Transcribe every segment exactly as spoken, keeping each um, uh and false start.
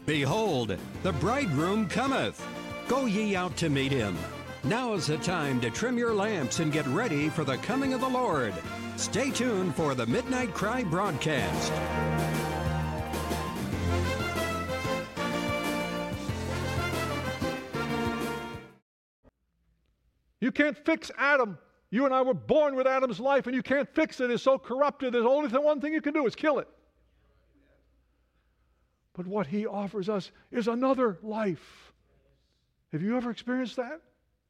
Behold, the bridegroom cometh. Go ye out to meet him. Now is the time to trim your lamps and get ready for the coming of the Lord. Stay tuned for the Midnight Cry broadcast. You can't fix Adam. You and I were born with Adam's life, and you can't fix it. It's so corrupted. There's only the one thing you can do is kill it. But what he offers us is another life. Have you ever experienced that?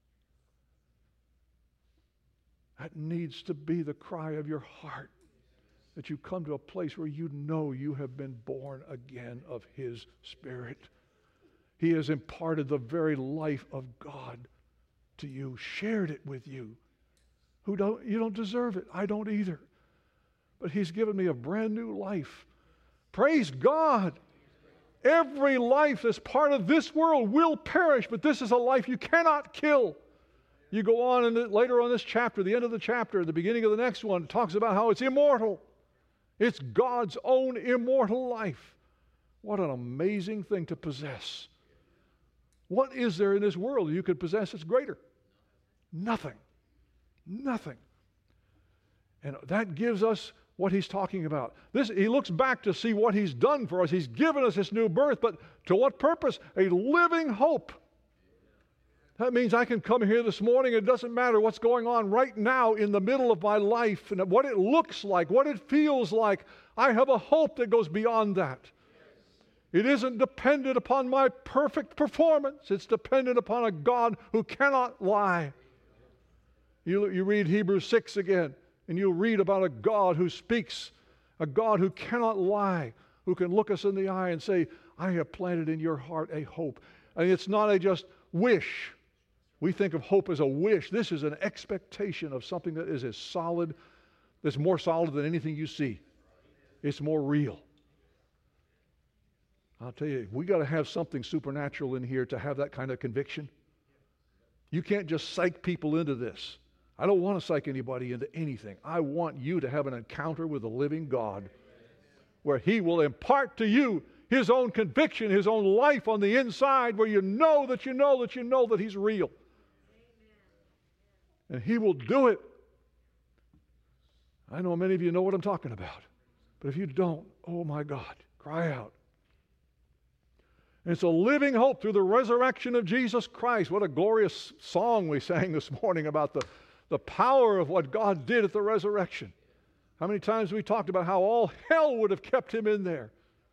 That needs to be the cry of your heart, that you come to a place where you know you have been born again of his Spirit. He has imparted the very life of God to you, shared it with you. Who don't, you don't deserve it. I don't either. But he's given me a brand new life. Praise God. Every life that's part of this world will perish, but this is a life you cannot kill. You go on and later on this chapter, the end of the chapter, the beginning of the next one, it talks about how it's immortal. It's God's own immortal life. What an amazing thing to possess. What is there in this world you could possess that's greater? Nothing. Nothing. And that gives us what he's talking about. This, he looks back to see what he's done for us. He's given us this new birth, but to what purpose? A living hope. That means I can come here this morning. It doesn't matter what's going on right now in the middle of my life and what it looks like, what it feels like. I have a hope that goes beyond that. It isn't dependent upon my perfect performance. It's dependent upon a God who cannot lie. You, you read Hebrews six again, and you'll read about a God who speaks, a God who cannot lie, who can look us in the eye and say, I have planted in your heart a hope. And it's not a just wish. We think of hope as a wish. This is an expectation of something that is as solid, that's more solid than anything you see. It's more real. I'll tell you, we got to have something supernatural in here to have that kind of conviction. You can't just psych people into this. I don't want to psych anybody into anything. I want you to have an encounter with the living God where he will impart to you his own conviction, his own life on the inside, where you know that you know that you know that he's real. And he will do it. I know many of you know what I'm talking about. But if you don't, oh my God, cry out. And it's a living hope through the resurrection of Jesus Christ. What a glorious song we sang this morning about the, the power of what God did at the resurrection. How many times we talked about how all hell would have kept him in there.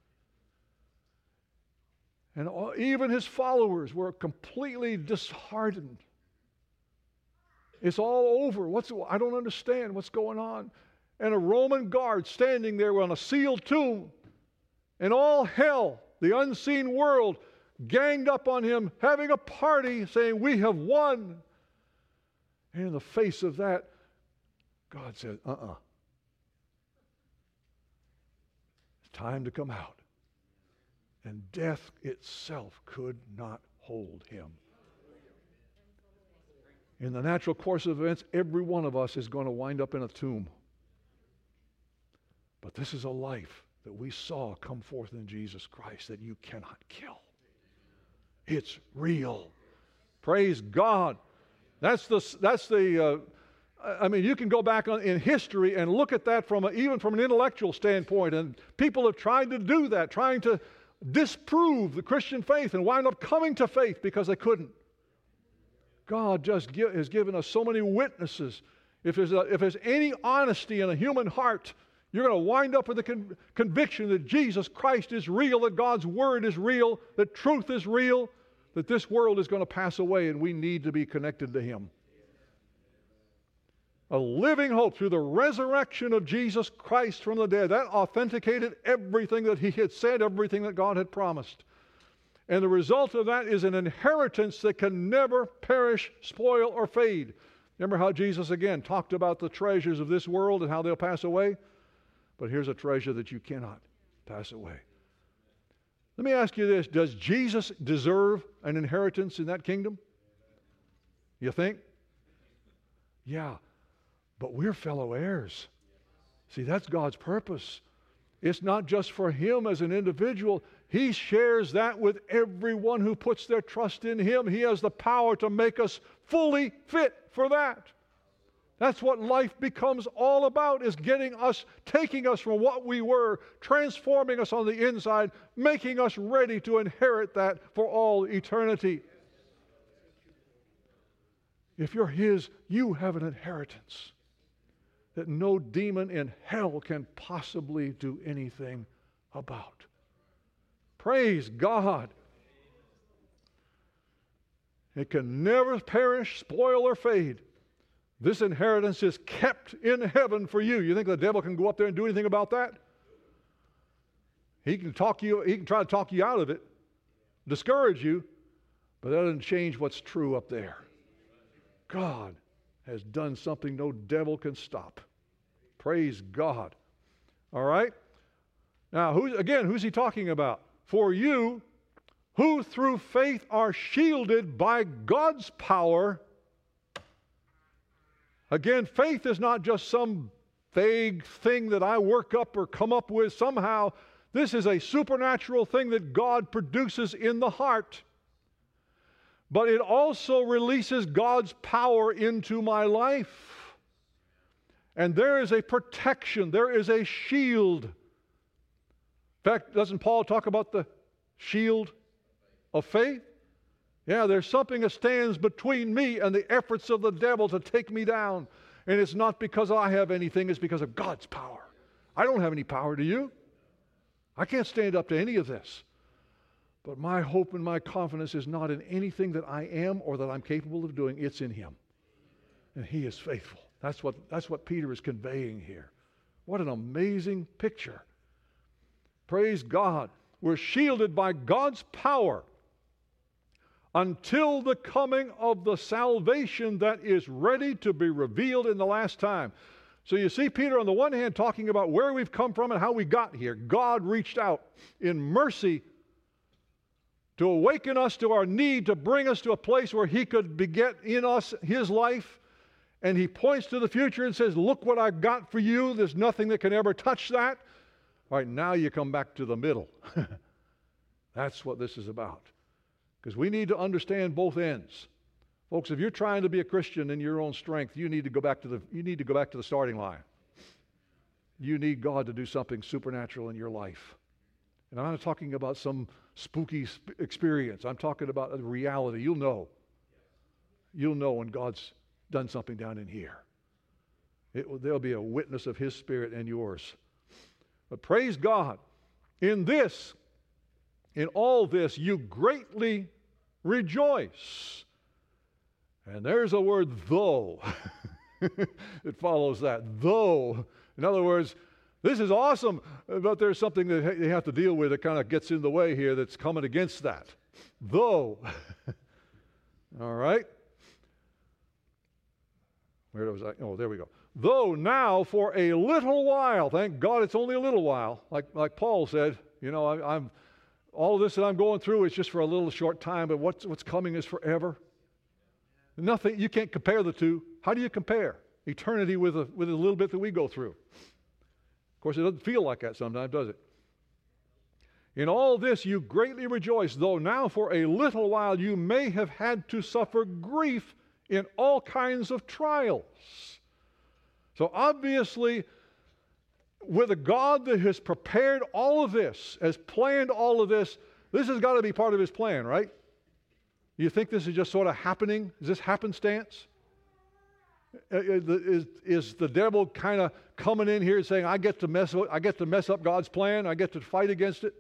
And all, even his followers were completely disheartened. It's all over. What's, I don't understand what's going on. And a Roman guard standing there on a sealed tomb. And all hell, the unseen world, ganged up on him, having a party, saying, we have won. And in the face of that, God said, uh-uh. It's time to come out. And death itself could not hold him. In the natural course of events, every one of us is going to wind up in a tomb. But this is a life that we saw come forth in Jesus Christ that you cannot kill. It's real. Praise God. That's the, that's the uh, I mean, you can go back on, in history and look at that from a, even from an intellectual standpoint, and people have tried to do that, trying to disprove the Christian faith and wind up coming to faith because they couldn't. God just give, has given us so many witnesses. If there's, a, if there's any honesty in a human heart, you're going to wind up with the con- conviction that Jesus Christ is real, that God's Word is real, that truth is real, that this world is going to pass away and we need to be connected to Him. A living hope through the resurrection of Jesus Christ from the dead. That authenticated everything that He had said, everything that God had promised. And the result of that is an inheritance that can never perish, spoil, or fade. Remember how Jesus again talked about the treasures of this world and how they'll pass away? But here's a treasure that you cannot pass away. Let me ask you this. Does Jesus deserve an inheritance in that kingdom? You think? Yeah. But we're fellow heirs. See, that's God's purpose. It's not just for Him as an individual. He shares that with everyone who puts their trust in Him. He has the power to make us fully fit for that. That's what life becomes all about, is getting us, taking us from what we were, transforming us on the inside, making us ready to inherit that for all eternity. If you're His, you have an inheritance that no demon in hell can possibly do anything about. Praise God. It can never perish, spoil, or fade. This inheritance is kept in heaven for you. You think the devil can go up there and do anything about that? He can talk you, he can try to talk you out of it, discourage you, but that doesn't change what's true up there. God has done something no devil can stop. Praise God. All right? Now, who, again, who's he talking about? For you, who through faith are shielded by God's power. Again, faith is not just some vague thing that I work up or come up with somehow. This is a supernatural thing that God produces in the heart. But it also releases God's power into my life. And there is a protection, there is a shield. In fact, doesn't Paul talk about the shield of faith? Yeah, there's something that stands between me and the efforts of the devil to take me down. And it's not because I have anything, it's because of God's power. I don't have any power, do you? I can't stand up to any of this. But my hope and my confidence is not in anything that I am or that I'm capable of doing. It's in Him. And He is faithful. That's what, that's what Peter is conveying here. What an amazing picture. Praise God. We're shielded by God's power until the coming of the salvation that is ready to be revealed in the last time. So you see Peter on the one hand talking about where we've come from and how we got here. God reached out in mercy to awaken us to our need, to bring us to a place where He could beget in us His life. And He points to the future and says, look what I've got for you. There's nothing that can ever touch that. All right, now you come back to the middle. That's what this is about. Because we need to understand both ends. Folks, if you're trying to be a Christian in your own strength, you need to go back to the, you need to go back to the starting line. You need God to do something supernatural in your life. And I'm not talking about some spooky experience. I'm talking about a reality. You'll know. You'll know when God's done something down in here. It will, there'll be a witness of His Spirit and yours. But praise God. In this, in all this, you greatly rejoice. And there's a word, though. It follows that. Though. In other words, this is awesome, but there's something that they have to deal with that kind of gets in the way here that's coming against that. Though. All right? Where was I? Oh, there we go. Though now for a little while, thank God it's only a little while, like, like Paul said, you know, I, I'm all of this that I'm going through is just for a little short time, but what's, what's coming is forever. Nothing, you can't compare the two. How do you compare eternity with a, with a little bit that we go through? Of course, it doesn't feel like that sometimes, does it? In all this you greatly rejoice, though now for a little while you may have had to suffer grief in all kinds of trials. So obviously, with a God that has prepared all of this, has planned all of this, this has got to be part of His plan, right? You think this is just sort of happening? Is this happenstance? Is, is the devil kind of coming in here and saying, I get to mess I get to mess up God's plan, I get to fight against it?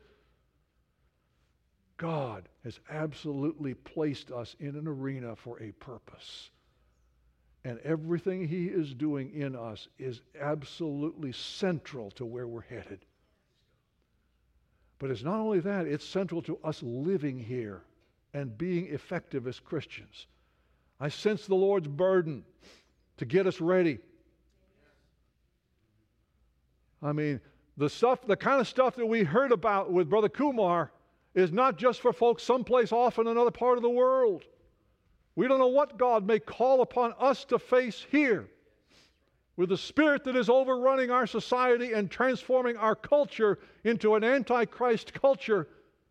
God has absolutely placed us in an arena for a purpose. And everything He is doing in us is absolutely central to where we're headed. But it's not only that, it's central to us living here and being effective as Christians. I sense the Lord's burden to get us ready. I mean, the stuff, the kind of stuff that we heard about with Brother Kumar is not just for folks someplace off in another part of the world. We don't know what God may call upon us to face here. With the spirit that is overrunning our society and transforming our culture into an antichrist culture,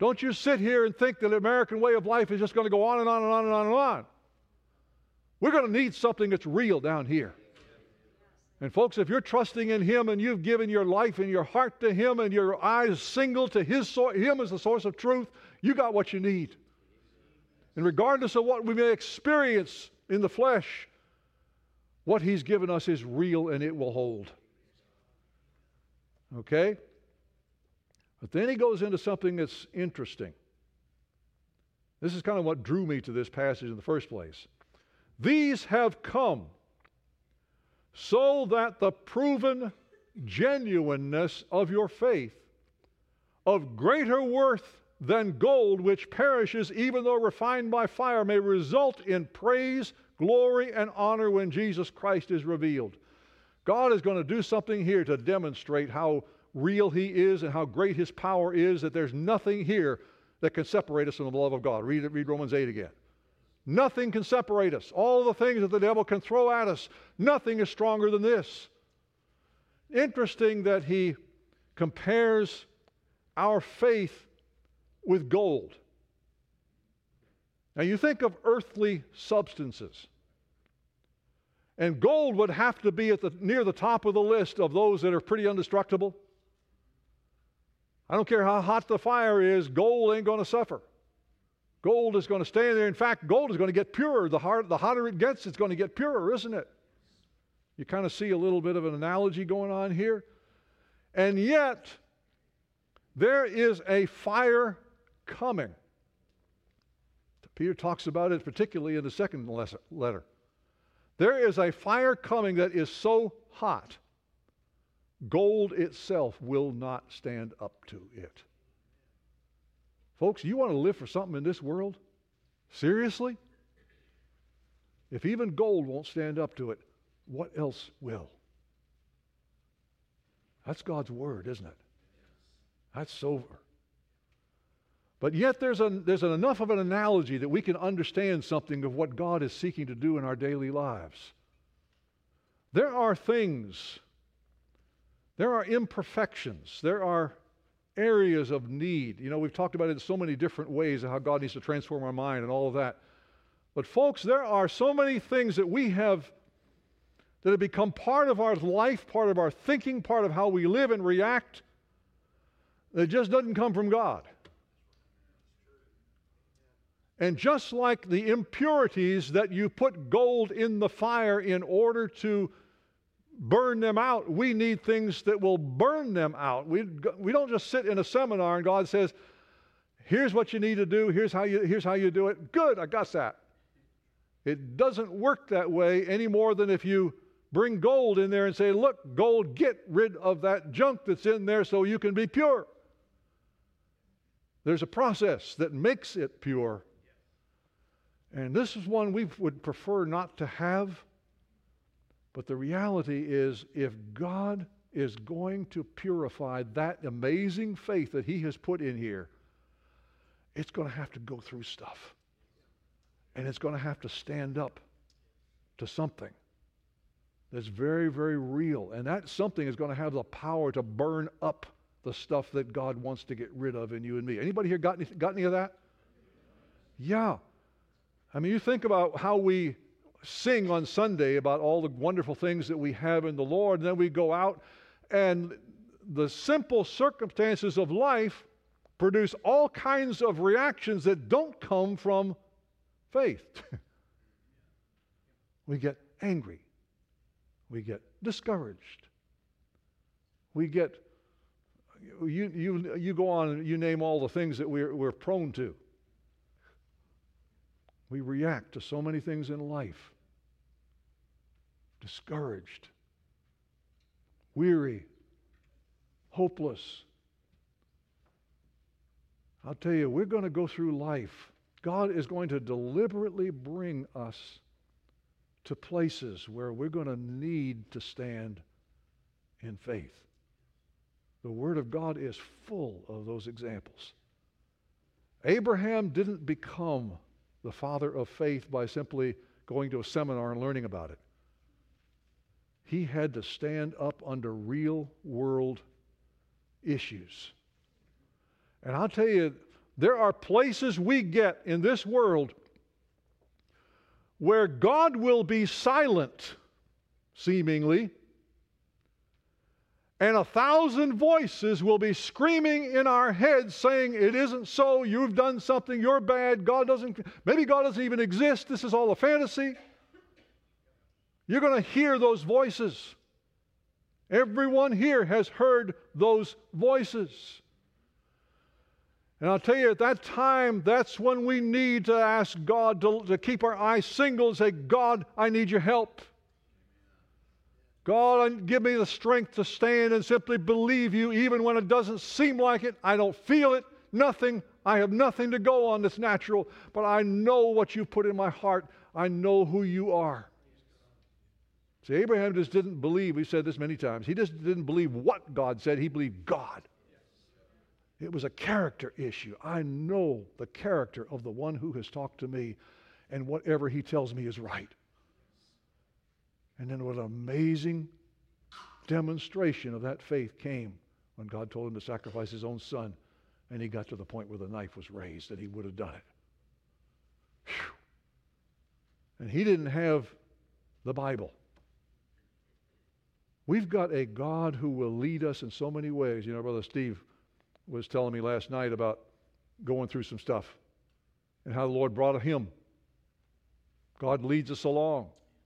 Don't you sit here and think that the American way of life is just going to go on and on and on and on and on. We're going to need something that's real down here. And folks, if you're trusting in Him and you've given your life and your heart to Him and your eyes single to His so- Him as the source of truth, you got what you need. And regardless of what we may experience in the flesh, what He's given us is real and it will hold. Okay? But then he goes into something that's interesting. This is kind of what drew me to this passage in the first place. These have come so that the proven genuineness of your faith, of greater worth than gold which perishes even though refined by fire, may result in praise, glory, and honor when Jesus Christ is revealed. God is going to do something here to demonstrate how real He is and how great His power is, that there's nothing here that can separate us from the love of God. Read it, read Romans eight again. Nothing can separate us. All the things that the devil can throw at us, nothing is stronger than this. Interesting that he compares our faith with gold. Now you think of earthly substances, and gold would have to be at the, near the top of the list of those that are pretty indestructible. I don't care how hot the fire is, gold ain't going to suffer. Gold is going to stay there. In fact, gold is going to get purer. The, hard, the hotter it gets, it's going to get purer, isn't it? You kind of see a little bit of an analogy going on here. And yet, there is a fire coming. Peter talks about it particularly in the second letter. There is a fire coming that is so hot, gold itself will not stand up to it. Folks, you want to live for something in this world? Seriously? If even gold won't stand up to it, what else will? That's God's word, isn't it? That's sober. But yet there's, a, there's an enough of an analogy that we can understand something of what God is seeking to do in our daily lives. There are things, there are imperfections, there are areas of need. You know, we've talked about it in so many different ways, how God needs to transform our mind and all of that. But folks, there are so many things that we have that have become part of our life, part of our thinking, part of how we live and react, that just doesn't come from God. And just like the impurities that you put gold in the fire in order to burn them out, we need things that will burn them out. We, we don't just sit in a seminar and God says, here's what you need to do, here's how you, here's how you do it. Good, I got that. It doesn't work that way any more than if you bring gold in there and say, look, gold, get rid of that junk that's in there so you can be pure. There's a process that makes it pure. And this is one we would prefer not to have. But the reality is, if God is going to purify that amazing faith that He has put in here, it's going to have to go through stuff. And it's going to have to stand up to something that's very, very real. And that something is going to have the power to burn up the stuff that God wants to get rid of in you and me. Anybody here got any, got any of that? Yeah. I mean, you think about how we sing on Sunday about all the wonderful things that we have in the Lord, and then we go out and the simple circumstances of life produce all kinds of reactions that don't come from faith. We get angry. We get discouraged. We get, you, you, you go on and you name all the things that we're, we're prone to. We react to so many things in life. Discouraged, weary, hopeless. I'll tell you, we're going to go through life. God is going to deliberately bring us to places where we're going to need to stand in faith. The Word of God is full of those examples. Abraham didn't become the father of faith by simply going to a seminar and learning about it. He had to stand up under real world issues. And I'll tell you, There are places we get in this world where God will be silent, seemingly, and a thousand voices will be screaming in our heads saying, it isn't so, you've done something, you're bad, God doesn't, maybe God doesn't even exist, this is all a fantasy. You're going to hear those voices. Everyone here has heard those voices. And I'll tell you, at that time, that's when we need to ask God to, to keep our eyes single and say, God, I need your help. God, give me the strength to stand and simply believe you even when it doesn't seem like it. I don't feel it, nothing. I have nothing to go on that's natural, but I know what you've put in my heart. I know who you are. See, Abraham just didn't believe, we've said this many times, he just didn't believe what God said, he believed God. It was a character issue. I know the character of the one who has talked to me, and whatever he tells me is right. And then what an amazing demonstration of that faith came when God told him to sacrifice his own son, and he got to the point where the knife was raised, and he would have done it. Whew. And he didn't have the Bible. We've got a God who will lead us in so many ways. You know, Brother Steve was telling me last night about going through some stuff and how the Lord brought him. God leads us along.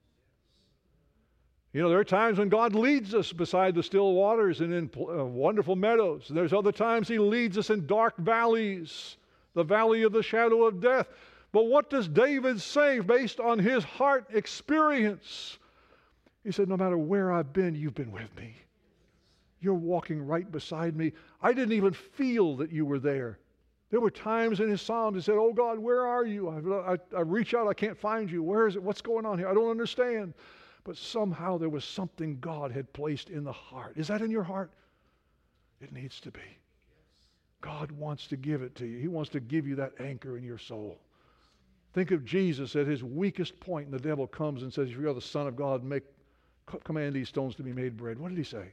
You know, there are times when God leads us beside the still waters and in uh, wonderful meadows. And there's other times he leads us in dark valleys, the valley of the shadow of death. But what does David say based on his heart experience? He said, no matter where I've been, you've been with me. You're walking right beside me. I didn't even feel that you were there. There were times in his Psalms he said, oh God, where are you? I, I, I reach out, I can't find you. Where is it? What's going on here? I don't understand. But somehow there was something God had placed in the heart. Is that in your heart? It needs to be. God wants to give it to you. He wants to give you that anchor in your soul. Think of Jesus at his weakest point, and the devil comes and says, if you are the Son of God, make, command these stones to be made bread. What did he say?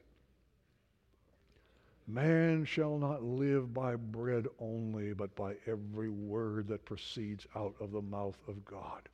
Man shall not live by bread only, but by every word that proceeds out of the mouth of God.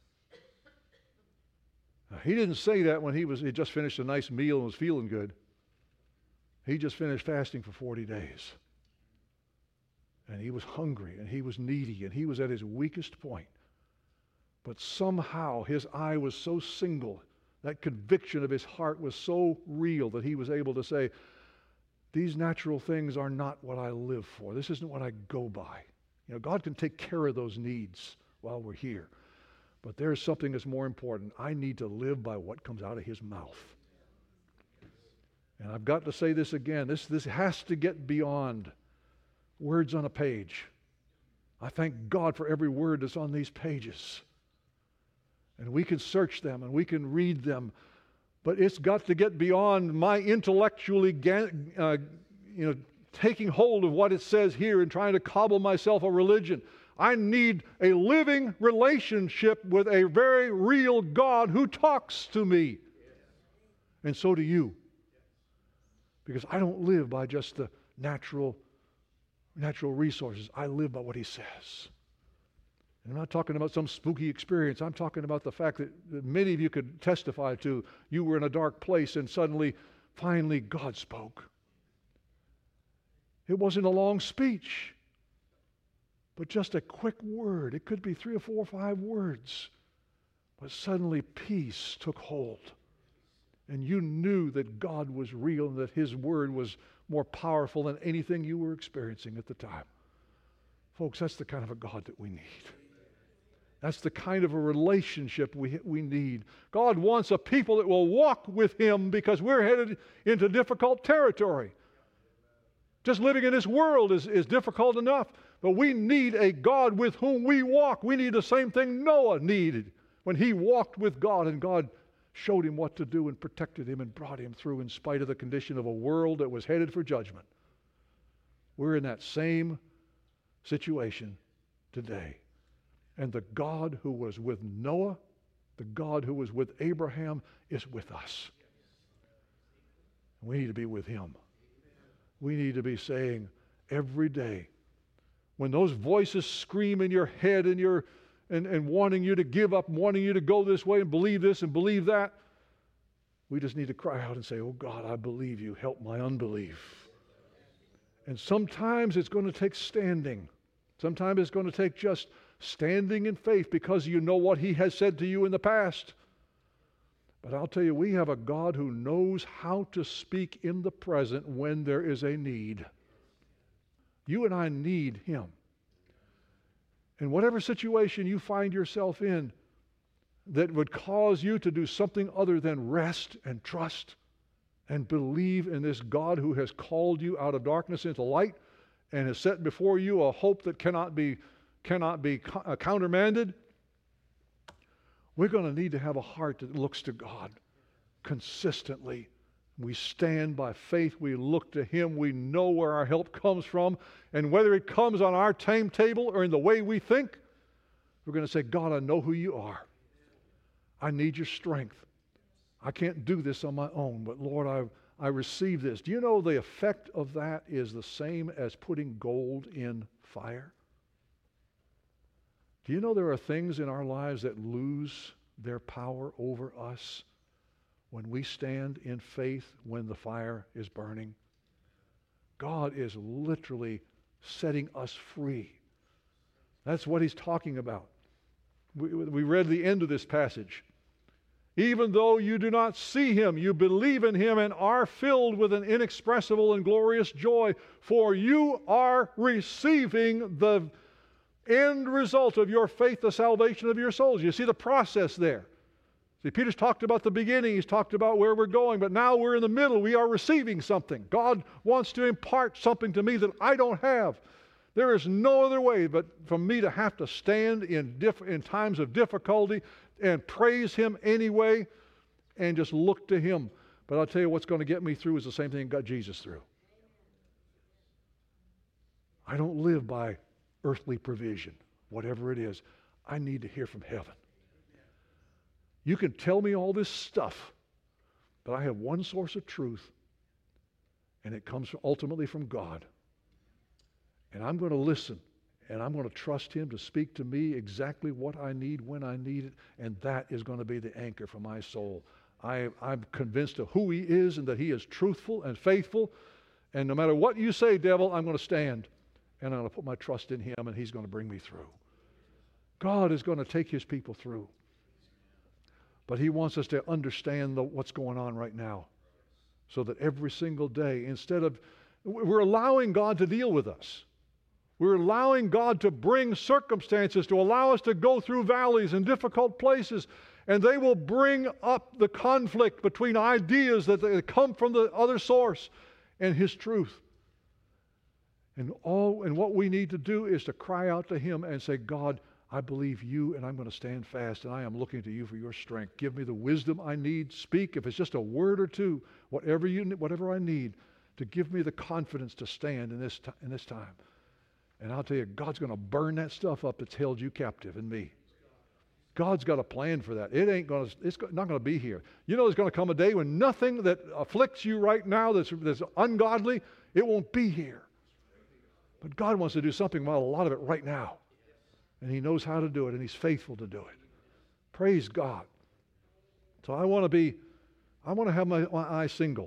Now, he didn't say that when he was he just finished a nice meal and was feeling good. He just finished fasting for forty days. And he was hungry, and he was needy, and he was at his weakest point. But somehow his eye was so single, that conviction of his heart was so real that he was able to say, these natural things are not what I live for. This isn't what I go by. You know, God can take care of those needs while we're here. But there's something that's more important. I need to live by what comes out of his mouth. And I've got to say this again. This, this has to get beyond words on a page. I thank God for every word that's on these pages. And we can search them and we can read them. But it's got to get beyond my intellectually uh, you know, taking hold of what it says here and trying to cobble myself a religion. I need a living relationship with a very real God who talks to me. And so do you. Because I don't live by just the natural, natural resources. I live by what he says. And I'm not talking about some spooky experience. I'm talking about the fact that, that many of you could testify to. You were in a dark place and suddenly, finally, God spoke. It wasn't a long speech, but just a quick word. It could be three or four or five words. But suddenly peace took hold. And you knew that God was real and that his word was more powerful than anything you were experiencing at the time. Folks, that's the kind of a God that we need. That's the kind of a relationship we, we need. God wants a people that will walk with him because we're headed into difficult territory. Just living in this world is, is difficult enough, but we need a God with whom we walk. We need the same thing Noah needed when he walked with God, and God showed him what to do and protected him and brought him through in spite of the condition of a world that was headed for judgment. We're in that same situation today. And the God who was with Noah, the God who was with Abraham, is with us. We need to be with him. We need to be saying every day, when those voices scream in your head and, you're, and, and wanting you to give up, wanting you to go this way and believe this and believe that, we just need to cry out and say, oh God, I believe you. Help my unbelief. And sometimes it's going to take standing. Sometimes it's going to take just standing in faith because you know what He has said to you in the past. But I'll tell you, we have a God who knows how to speak in the present when there is a need. You and I need Him. In whatever situation you find yourself in that would cause you to do something other than rest and trust and believe in this God who has called you out of darkness into light and has set before you a hope that cannot be, cannot be countermanded, we're going to need to have a heart that looks to God consistently. We stand by faith. We look to Him. We know where our help comes from. And whether it comes on our timetable or in the way we think, we're going to say, God, I know who you are. I need your strength. I can't do this on my own, but Lord, I, I receive this. Do you know the effect of that is the same as putting gold in fire? Do you know there are things in our lives that lose their power over us when we stand in faith when the fire is burning? God is literally setting us free. That's what He's talking about. We, we read the end of this passage. Even though you do not see Him, you believe in Him and are filled with an inexpressible and glorious joy, for you are receiving the end result of your faith, the salvation of your souls. You see the process there. See, Peter's talked about the beginning. He's talked about where we're going, but now we're in the middle. We are receiving something. God wants to impart something to me that I don't have. There is no other way but for me to have to stand in, diff- in times of difficulty and praise Him anyway and just look to Him. But I'll tell you what's going to get me through is the same thing that got Jesus through. I don't live by earthly provision, whatever it is. I need to hear from heaven. You can tell me all this stuff, but I have one source of truth, and it comes ultimately from God. And I'm going to listen, and I'm going to trust Him to speak to me exactly what I need when I need it, and that is going to be the anchor for my soul. I, I'm convinced of who He is and that He is truthful and faithful, and no matter what you say, devil, I'm going to stand, and I'm going to put my trust in Him, and He's going to bring me through. God is going to take His people through. But He wants us to understand the, what's going on right now, so that every single day, instead of, we're allowing God to deal with us. We're allowing God to bring circumstances to allow us to go through valleys and difficult places, and they will bring up the conflict between ideas that they come from the other source and His truth. And all and what we need to do is to cry out to Him and say, God, I believe you, and I'm going to stand fast, and I am looking to you for your strength. Give me the wisdom I need. Speak, if it's just a word or two, whatever you, whatever I need, to give me the confidence to stand in this, t- in this time. And I'll tell you, God's going to burn that stuff up that's held you captive in me. God's got a plan for that. It ain't going to, it's not going to be here. You know there's going to come a day when nothing that afflicts you right now that's, that's ungodly, it won't be here. But God wants to do something about a lot of it right now. And He knows how to do it, and He's faithful to do it. Praise God. So I want to be, I want to have my, my eye single.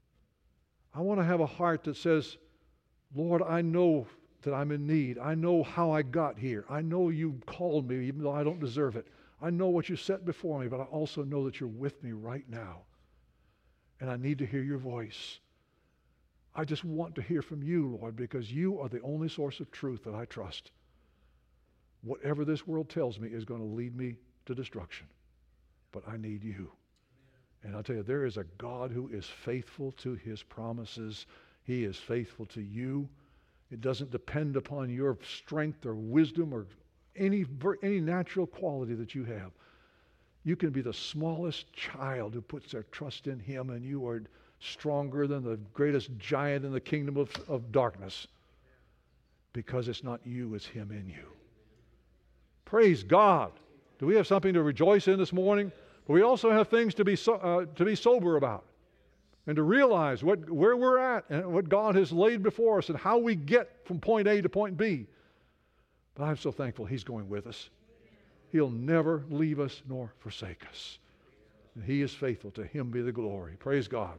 I want to have a heart that says, Lord, I know that I'm in need. I know how I got here. I know you called me even though I don't deserve it. I know what you set before me, but I also know that you're with me right now. And I need to hear your voice. I just want to hear from you, Lord, because you are the only source of truth that I trust. Whatever this world tells me is going to lead me to destruction. But I need you. And I'll tell you, there is a God who is faithful to His promises. He is faithful to you. It doesn't depend upon your strength or wisdom or any, any natural quality that you have. You can be the smallest child who puts their trust in Him, and you are stronger than the greatest giant in the kingdom of, of darkness, because it's not you, it's Him in you. Praise God. Do we have something to rejoice in this morning? But we also have things to be so, uh, to be sober about, and to realize what where we're at and what God has laid before us and how we get from point A to point B. But I'm so thankful He's going with us. He'll never leave us nor forsake us. And He is faithful. To Him be the glory. Praise God.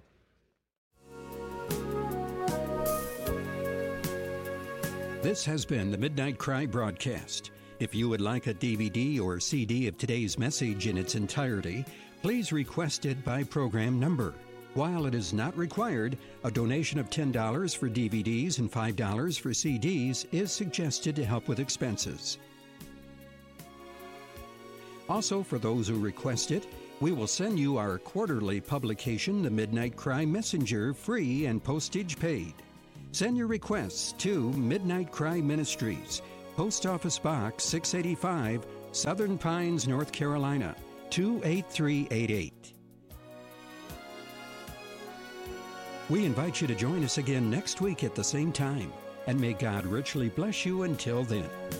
This has been the Midnight Cry broadcast. If you would like a D V D or C D of today's message in its entirety, please request it by program number. While it is not required, a donation of ten dollars for D V Ds and five dollars for C Ds is suggested to help with expenses. Also, for those who request it, we will send you our quarterly publication, The Midnight Cry Messenger, free and postage paid. Send your requests to Midnight Cry Ministries, Post Office Box six eighty-five, Southern Pines, North Carolina, two eight three eight eight. We invite you to join us again next week at the same time, and may God richly bless you until then.